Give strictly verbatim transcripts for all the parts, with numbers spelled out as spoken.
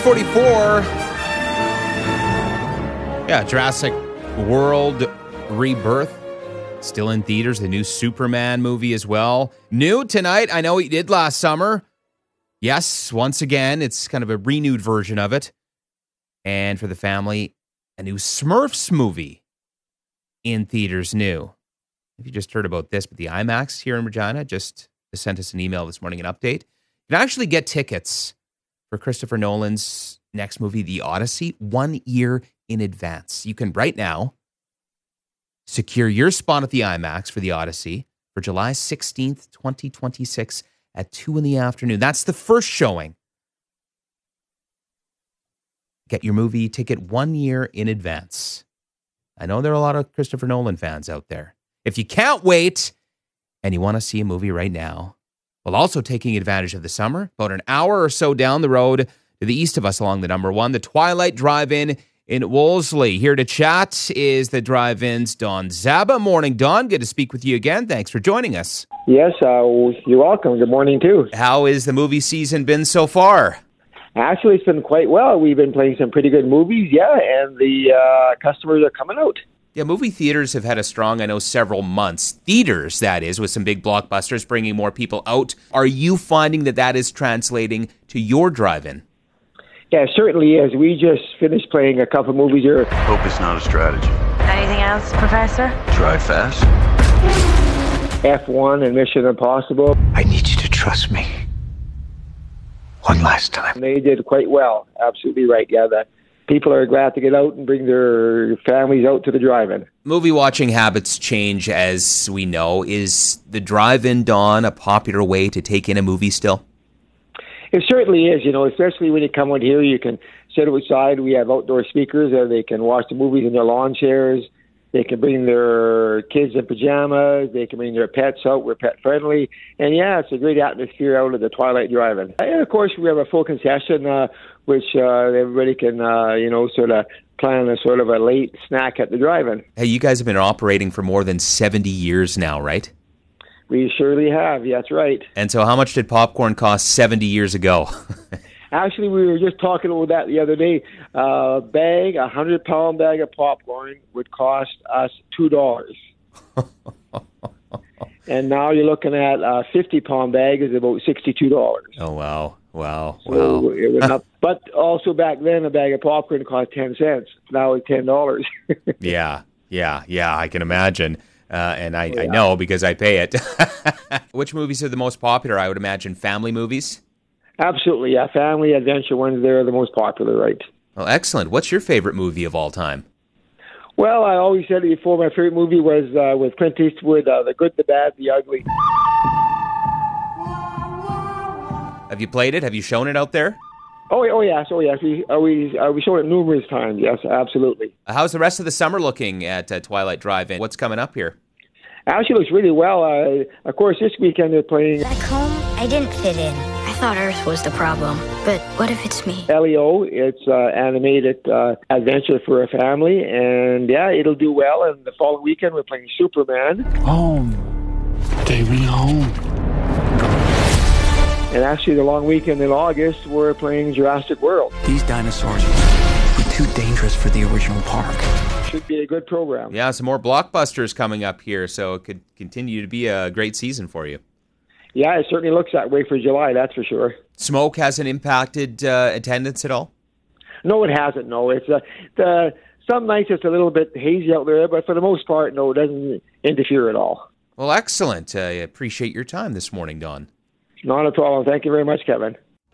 forty-four. Yeah, Jurassic World Rebirth. Still in theaters. The new Superman movie as well. New tonight. I know we did last summer. Yes, once again, it's kind of a renewed version of it. And for the family, a new Smurfs movie in theaters new. If you just heard about this, but the IMAX here in Regina just sent us an email this morning, an update. You can actually get tickets for Christopher Nolan's next movie, The Odyssey, one year in advance. You can right now secure your spot at the IMAX for The Odyssey for July sixteenth, twenty twenty-six at two in the afternoon. That's the first showing. Get your movie ticket one year in advance. I know there are a lot of Christopher Nolan fans out there. If you can't wait and you want to see a movie right now, while also taking advantage of the summer, about an hour or so down the road to the east of us along the number one, the Twilight Drive-In in Wolseley. Here to chat is the Drive-In's Don Zaba. Morning, Don. Good to speak with you again. Thanks for joining us. Yes, uh, you're welcome. Good morning, too. How has the movie season been so far? Actually, it's been quite well. We've been playing some pretty good movies, yeah, and the uh, customers are coming out. Yeah, movie theaters have had a strong, I know, several months. Theaters, that is, with some big blockbusters bringing more people out. Are you finding that that is translating to your drive-in? Yeah, it certainly is. We just finished playing a couple movies here. Hope is not a strategy. Anything else, Professor? Drive fast. F one and Mission Impossible. I need you to trust me. One last time. And they did quite well. Absolutely right. Yeah, the people are glad to get out and bring their families out to the drive-in. Movie watching habits change, as we know. Is the drive-in, Don, a popular way to take in a movie still? It certainly is, you know, especially when you come out here, you can sit outside. We have outdoor speakers there. They can watch the movies in their lawn chairs. They can bring their kids in pajamas. They can bring their pets out. We're pet friendly. And yeah, it's a great atmosphere out at the Twilight Drive-In. And of course, we have a full concession, uh, which uh, everybody can, uh, you know, sort of plan a sort of a late snack at the drive-in. Hey, you guys have been operating for more than seventy years now, right? We surely have. Yeah, that's right. And so how much did popcorn cost seventy years ago? Actually, we were just talking about that the other day. A uh, bag, a hundred-pound bag of popcorn would cost us two dollars. And now you're looking at a fifty-pound bag is about sixty-two dollars. Oh, wow. Wow. So wow. It went up. But also back then, a bag of popcorn cost ten cents. Now it's ten dollars. yeah, yeah, yeah, I can imagine. Uh, and I, oh, yeah. I know because I pay it. Which movies are the most popular? I would imagine family movies? Absolutely, yeah. Family adventure ones, they're the most popular, right? Well, excellent. What's your favorite movie of all time? Well, I always said it before, my favorite movie was uh, with Clint Eastwood, uh, The Good, the Bad, the Ugly. Have you played it? Have you shown it out there? Oh, oh yes, oh yes. We uh, we uh, we showed it numerous times. Yes, absolutely. How's the rest of the summer looking at uh, Twilight Drive-In? What's coming up here? Actually, looks really well. Uh, of course, this weekend they're playing. Back home, I didn't fit in. I thought Earth was the problem, but what if it's me? L E O. It's uh, animated uh, adventure for a family, and yeah, it'll do well. And the following weekend we're playing Superman. Home. Take me home. And actually, the long weekend in August, we're playing Jurassic World. These dinosaurs were too dangerous for the original park. Should be a good program. Yeah, some more blockbusters coming up here, so it could continue to be a great season for you. Yeah, it certainly looks that way for July, that's for sure. Smoke hasn't impacted uh, attendance at all? No, it hasn't, no. It's uh, the some nights it's a little bit hazy out there, but for the most part, no, it doesn't interfere at all. Well, excellent. I appreciate your time this morning, Don. Not a problem. Thank you very much, Kevin.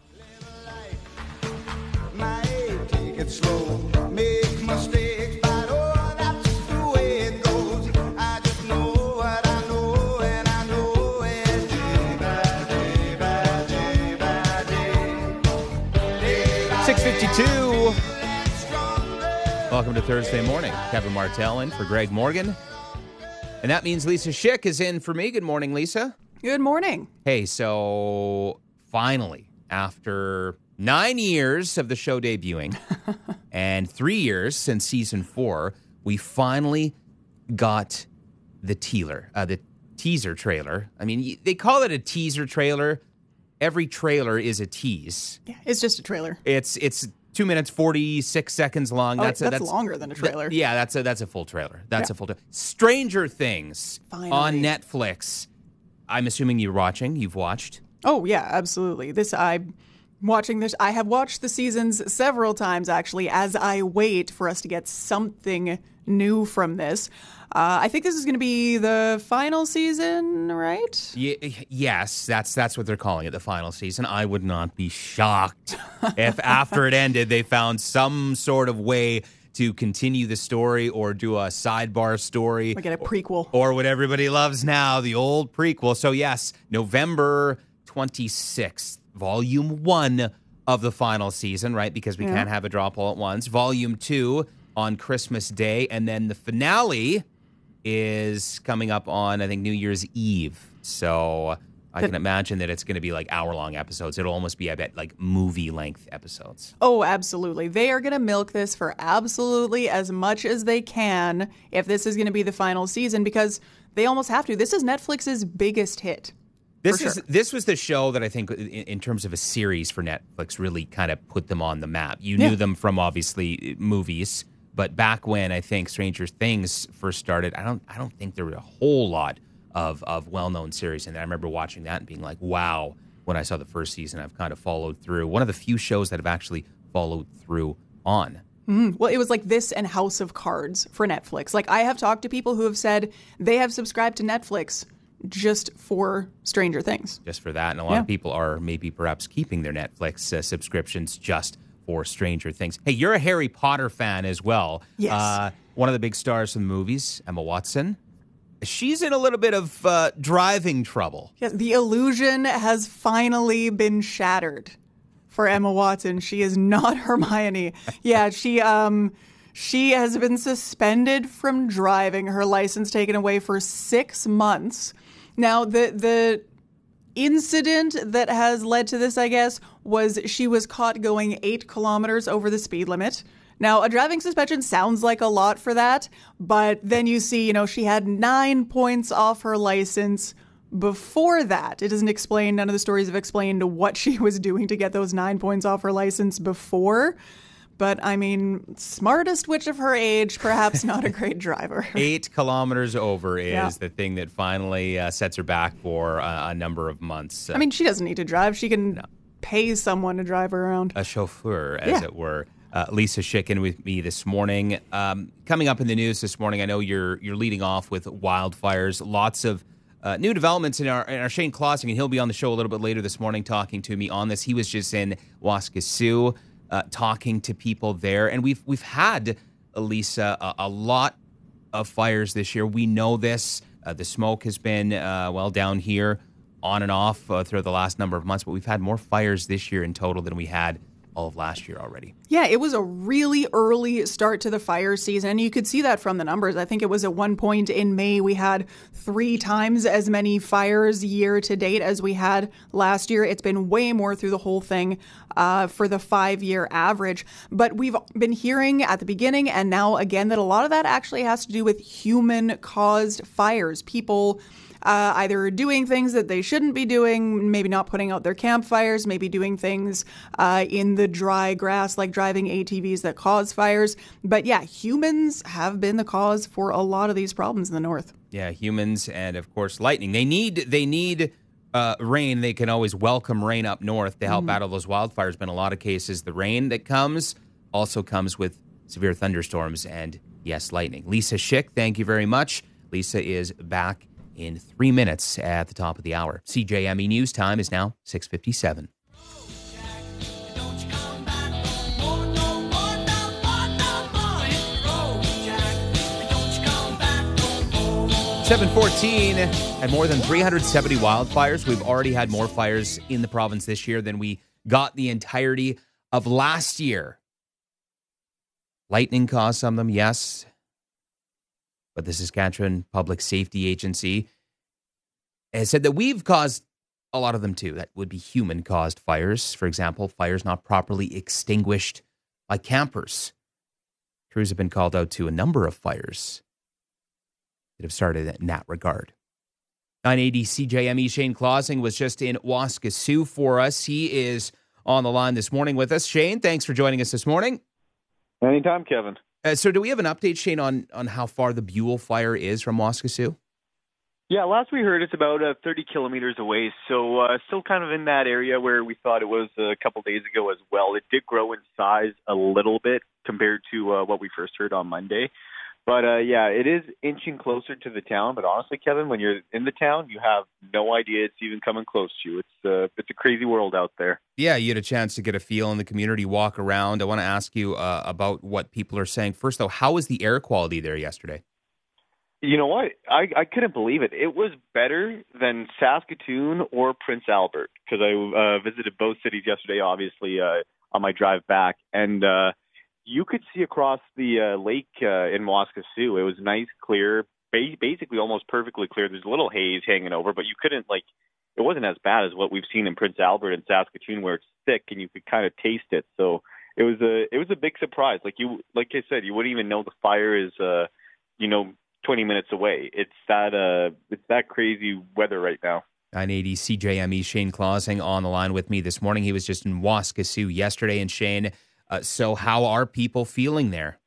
six fifty-two. Welcome to Thursday morning. Kevin Martell in for Greg Morgan. And that means Lisa Schick is in for me. Good morning, Lisa. Good morning. Hey, so finally, after nine years of the show debuting and three years since season four, we finally got the teaser, uh, the teaser trailer. I mean, they call it a teaser trailer. Every trailer is a tease. Yeah, it's just a trailer. It's it's two minutes, forty-six seconds long. Oh, that's that's, a, that's longer than a trailer. Th- yeah, that's a that's a full trailer. That's Yeah. a full trailer. Stranger Things Finally. on Netflix. I'm assuming you're watching. You've watched. Oh, yeah, absolutely. This, I'm watching this. I have watched the seasons several times, actually, as I wait for us to get something new from this. Uh, I think this is going to be the final season, right? Y- yes, that's that's what they're calling it, the final season. I would not be shocked if after it ended, they found some sort of way to continue the story or do a sidebar story. We get a prequel. Or what everybody loves now, the old prequel. So yes, November twenty-sixth, volume one of the final season, right? Because we Yeah. can't have a drop all at once. Volume two on Christmas Day. And then the finale is coming up on, I think, New Year's Eve. So I can imagine that it's going to be like hour-long episodes. It'll almost be, I bet, like movie-length episodes. Oh, absolutely. They are going to milk this for absolutely as much as they can if this is going to be the final season, because they almost have to. This is Netflix's biggest hit. This For is sure. this was the show that I think, in, in terms of a series for Netflix, really kind of put them on the map. You Yeah. knew them from obviously movies, but back when I think Stranger Things first started, I don't I don't think there were a whole lot of of well known series, and I remember watching that and being like, wow. When I saw the first season, I've kind of followed through. One of the few shows that I've actually followed through on. Well, it was like this and House of Cards for Netflix. Like, I have talked to people who have said they have subscribed to Netflix just for Stranger Things. Just for that. And a lot Yeah. of people are maybe perhaps keeping their Netflix uh, subscriptions just for Stranger Things. Hey, you're a Harry Potter fan as well. Yes. Uh, one of the big stars from the movies, Emma Watson. She's in a little bit of uh, driving trouble. Yes, the illusion has finally been shattered for Emma Watson. She is not Hermione. Yeah, she um she has been suspended from driving, her license taken away for six months. Now, the the incident that has led to this, I guess, was she was caught going eight kilometers over the speed limit. Now, a driving suspension sounds like a lot for that, but then you see, you know, she had nine points off her license before that. It doesn't explain, none of the stories have explained what she was doing to get those nine points off her license before. But, I mean, smartest witch of her age, perhaps not a great driver. Eight kilometers over is Yeah. the thing that finally uh, sets her back for uh, a number of months. Uh, I mean, she doesn't need to drive. She can pay someone to drive her around. a chauffeur, as Yeah. it were. Uh, Lisa Schicken with me this morning. Um, coming up in the news this morning, I know you're you're leading off with wildfires. Lots of uh, new developments in our in our Shane Clausing, and he'll be on the show a little bit later this morning talking to me on this. He was just in Waskesiu uh, talking to people there, and we've we've had, Lisa, a, a lot of fires this year. We know this. Uh, the smoke has been uh, well down here, on and off uh, throughout the last number of months, but we've had more fires this year in total than we had all of last year already. Yeah, it was a really early start to the fire season, and you could see that from the numbers. I think it was at one point in May we had three times as many fires year to date as we had last year. It's been way more through the whole thing uh, for the five-year average. But we've been hearing at the beginning and now again that a lot of that actually has to do with human-caused fires. People Uh, either doing things that they shouldn't be doing, maybe not putting out their campfires, maybe doing things uh, in the dry grass like driving A T Vs that cause fires. But yeah, humans have been the cause for a lot of these problems in the north. Yeah, humans and, of course, lightning. They need they need uh, rain. They can always welcome rain up north to help battle those wildfires. But in a lot of cases, the rain that comes also comes with severe thunderstorms and, yes, lightning. Lisa Schick, thank you very much. Lisa is back in three minutes at the top of the hour. C J M E News time is now six fifty-seven. seven fourteen, and more than three hundred seventy wildfires. We've already had more fires in the province this year than we got the entirety of last year. Lightning caused some of them, yes. But the Saskatchewan Public Safety Agency has said that we've caused a lot of them too. That would be human-caused fires. For example, fires not properly extinguished by campers. Crews have been called out to a number of fires that have started in that regard. nine eighty C J M E Shane Clausing was just in Waskesiu for us. He is on the line this morning with us. Shane, thanks for joining us this morning. Anytime, Kevin. Uh, so do we have an update, Shane, on, on how far the Buell fire is from Waskesiu? Yeah, last we heard, it's about uh, thirty kilometers away, so uh, still kind of in that area where we thought it was a couple days ago as well. It did grow in size a little bit compared to uh, what we first heard on Monday. But, uh, yeah, it is inching closer to the town. But honestly, Kevin, when you're in the town, you have no idea it's even coming close to you. It's, uh, it's a crazy world out there. Yeah, you had a chance to get a feel in the community, walk around. I want to ask you uh, about what people are saying. First, though, how was the air quality there yesterday? You know what? I, I couldn't believe it. It was better than Saskatoon or Prince Albert, because I uh, visited both cities yesterday, obviously, uh, on my drive back. And uh, you could see across the uh, lake uh, in Waskesiu. It was nice, clear, ba- basically almost perfectly clear. There's a little haze hanging over, but you couldn't, like, it wasn't as bad as what we've seen in Prince Albert and Saskatoon, where it's thick and you could kind of taste it. So it was a it was a big surprise. Like you, like I said, you wouldn't even know the fire is, uh, you know, twenty minutes away. It's that uh, it's that crazy weather right now. nine eighty C J M E Shane Clausing on the line with me this morning. He was just in Waskesiu yesterday. And Shane, uh, so how are people feeling there?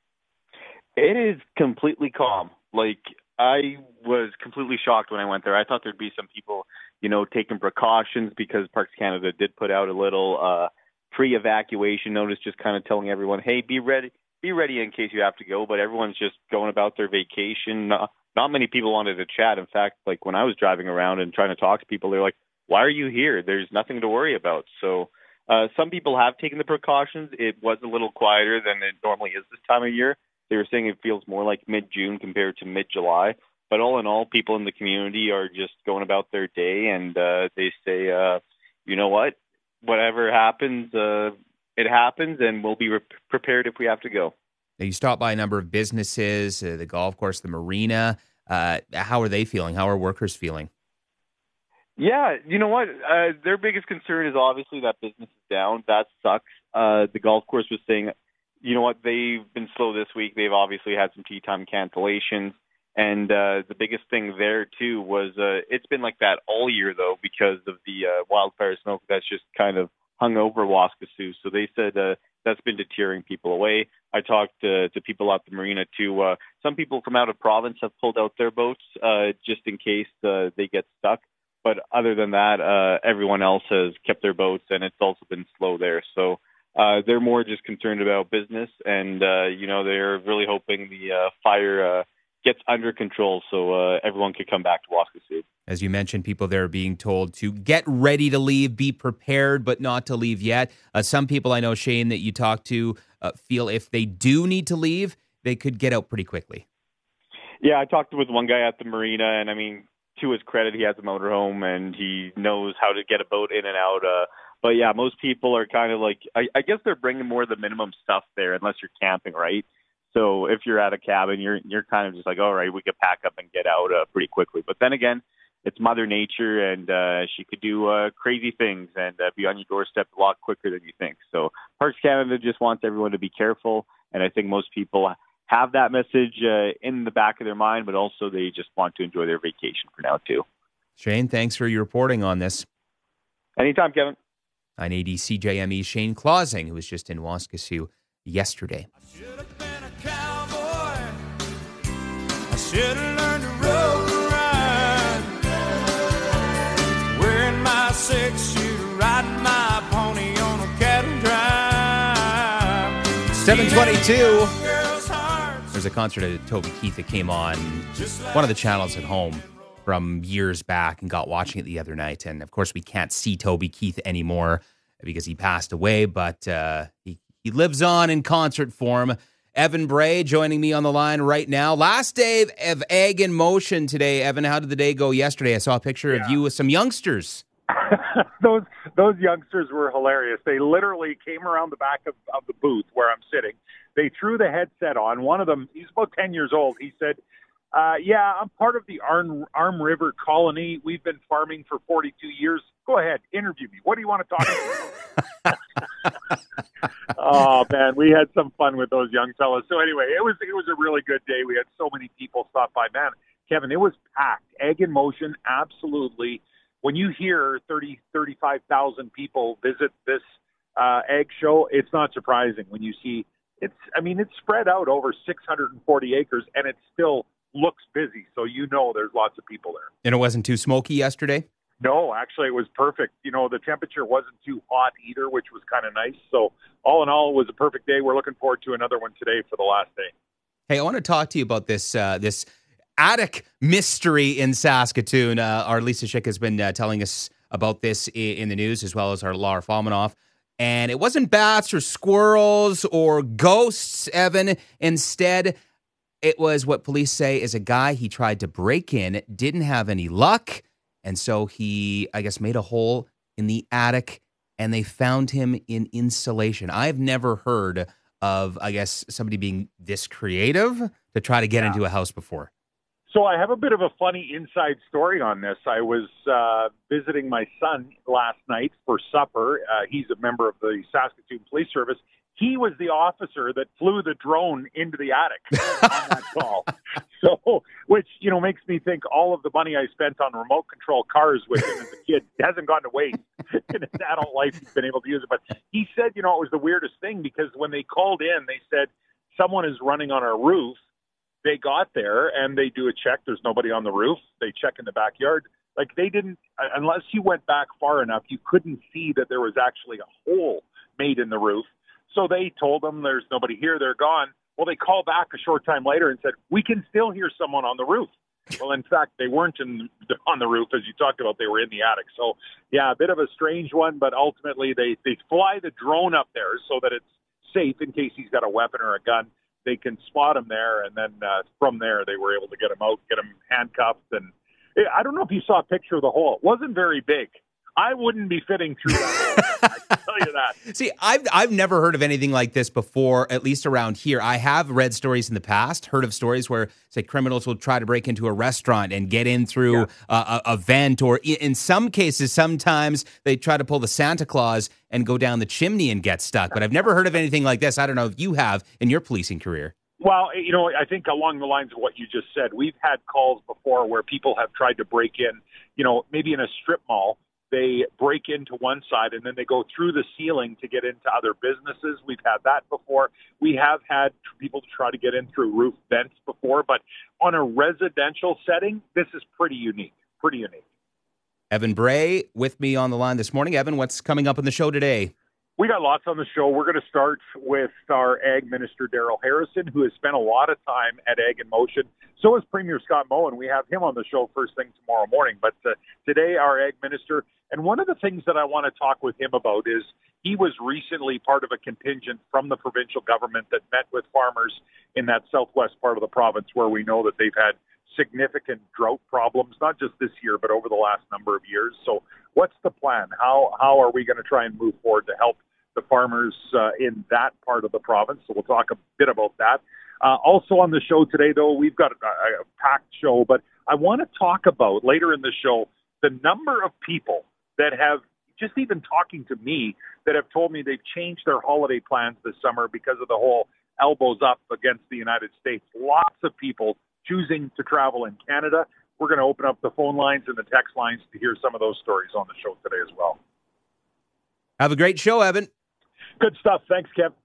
It is completely calm. Like, I was completely shocked when I went there. I thought there'd be some people, you know, taking precautions because Parks Canada did put out a little uh, pre-evacuation notice, just kind of telling everyone, hey, be ready. Be ready in case you have to go, but everyone's just going about their vacation. Not, not many people wanted to chat. In fact, like when I was driving around and trying to talk to people, they're like, why are you here? There's nothing to worry about. So uh, some people have taken the precautions. It was a little quieter than it normally is this time of year. They were saying it feels more like mid-June compared to mid-July. But all in all, people in the community are just going about their day, and uh, they say, uh, you know what, whatever happens, uh, it happens, and we'll be re- prepared if we have to go. Now, you stopped by a number of businesses, uh, the golf course, the marina. Uh, how are they feeling? How are workers feeling? Yeah, you know what? Uh, their biggest concern is obviously that business is down. That sucks. Uh, the golf course was saying, you know what, they've been slow this week. They've obviously had some tee time cancellations. And uh, the biggest thing there, too, was uh, it's been like that all year, though, because of the uh, wildfire smoke that's just kind of hung over Waskesiu. So they said uh, that's been deterring people away. I talked uh, to people at the marina, too. Uh, some people from out of province have pulled out their boats uh, just in case uh, they get stuck. But other than that, uh, everyone else has kept their boats, and it's also been slow there. So uh, they're more just concerned about business, and, uh, you know, they're really hoping the uh, fire uh, gets under control so uh, everyone could come back to Waskesiu. As you mentioned, people there are being told to get ready to leave, be prepared, but not to leave yet. Uh, some people I know, Shane, that you talk to uh, feel if they do need to leave, they could get out pretty quickly. Yeah, I talked with one guy at the marina, and I mean, to his credit, he has a motorhome and he knows how to get a boat in and out. Uh, but yeah, most people are kind of like, I, I guess they're bringing more of the minimum stuff there, unless you're camping, right? So if you're at a cabin, you're you're kind of just like, all right, we could pack up and get out uh, pretty quickly. But then again, it's Mother Nature, and uh, she could do uh, crazy things and uh, be on your doorstep a lot quicker than you think. So Parks Canada just wants everyone to be careful, and I think most people have that message uh, in the back of their mind, but also they just want to enjoy their vacation for now, too. Shane, thanks for your reporting on this. Anytime, Kevin. nine eighty C J M E Shane Clausing, who was just in Waskesiu yesterday. I should have been a cowboy. I should have learned to rope and ride. Wearing my six-shooter, riding my pony on a cattle drive. seven twenty-two. There's a concert at Toby Keith that came on one of the channels at home from years back and got watching it the other night. And of course, we can't see Toby Keith anymore because he passed away, but uh, he, he lives on in concert form. Evan Bray joining me on the line right now. Last day of Egg in Motion today. Evan, how did the day go yesterday? I saw a picture yeah. of you with some youngsters. those those youngsters were hilarious. They literally came around the back of, of the booth where I'm sitting. They threw the headset on. One of them, he's about ten years old. He said, uh, yeah, I'm part of the Arm, Arm River Colony. We've been farming for forty-two years. Go ahead, interview me. What do you want to talk about? Oh, man, we had some fun with those young fellas. So anyway, it was it was a really good day. We had so many people stop by. Man, Kevin, it was packed. Egg in Motion, absolutely when you hear thirty, thirty-five thousand people visit this uh, egg show, it's not surprising when you see it's, I mean, it's spread out over six hundred forty acres and it still looks busy. So you know there's lots of people there. And it wasn't too smoky yesterday? No, actually it was perfect. You know, the temperature wasn't too hot either, which was kind of nice. So all in all, it was a perfect day. We're looking forward to another one today for the last day. Hey, I want to talk to you about this uh, this attic mystery in Saskatoon. Uh, our Lisa Schick has been uh, telling us about this in, in the news, as well as our Laura Falmanoff. And it wasn't bats or squirrels or ghosts, Evan. Instead, it was what police say is a guy he tried to break in, didn't have any luck, and so he, I guess, made a hole in the attic, and they found him in insulation. I've never heard of, I guess, somebody being this creative to try to get Yeah. into a house before. So I have a bit of a funny inside story on this. I was uh, visiting my son last night for supper. Uh, he's a member of the Saskatoon Police Service. He was the officer that flew the drone into the attic on that call. So, which, you know, makes me think all of the money I spent on remote control cars with him as a kid hasn't gone to waste. In his adult life, he's been able to use it. But he said, you know, it was the weirdest thing because when they called in, they said, someone is running on our roof. They got there and they do a check. There's nobody on the roof. They check in the backyard. Like they didn't, unless you went back far enough, you couldn't see that there was actually a hole made in the roof. So they told them there's nobody here. They're gone. Well, they called back a short time later and said, we can still hear someone on the roof. Well, in fact, they weren't in the, on the roof, as you talked about. They were in the attic. So, yeah, a bit of a strange one, but ultimately they, they fly the drone up there so that it's safe in case he's got a weapon or a gun. They can spot him there, and then uh, from there they were able to get him out, get him handcuffed. And I don't know if you saw a picture of the hole. It wasn't very big. I wouldn't be fitting through that hole. I can tell you that. See, I've I've never heard of anything like this before, at least around here. I have read stories in the past, heard of stories where, say, criminals will try to break into a restaurant and get in through Yeah. a, a, a vent, or in some cases, sometimes they try to pull the Santa Claus and go down the chimney and get stuck. But I've never heard of anything like this. I don't know if you have in your policing career. Well, you know, I think along the lines of what you just said, we've had calls before where people have tried to break in, you know, maybe in a strip mall. They break into one side and then they go through the ceiling to get into other businesses. We've had that before. We have had people to try to get in through roof vents before, but on a residential setting, this is pretty unique, pretty unique. Evan Bray with me on the line this morning. Evan, what's coming up in the show today? We got lots on the show. We're going to start with our Ag Minister, Daryl Harrison, who has spent a lot of time at Ag in Motion. So is Premier Scott Moe, we have him on the show first thing tomorrow morning. But uh, today, our Ag Minister, and one of the things that I want to talk with him about is he was recently part of a contingent from the provincial government that met with farmers in that southwest part of the province where we know that they've had significant drought problems, not just this year, but over the last number of years. So what's the plan? How how are we going to try and move forward to help the farmers uh, in that part of the province? So we'll talk a bit about that. Uh, also on the show today, though, we've got a, a packed show, but I want to talk about later in the show the number of people that have, just even talking to me, that have told me they've changed their holiday plans this summer because of the whole elbows up against the United States. Lots of people choosing to travel in Canada. We're going to open up the phone lines and the text lines to hear some of those stories on the show today as well. Have a great show, Evan. Good stuff. Thanks, Kev.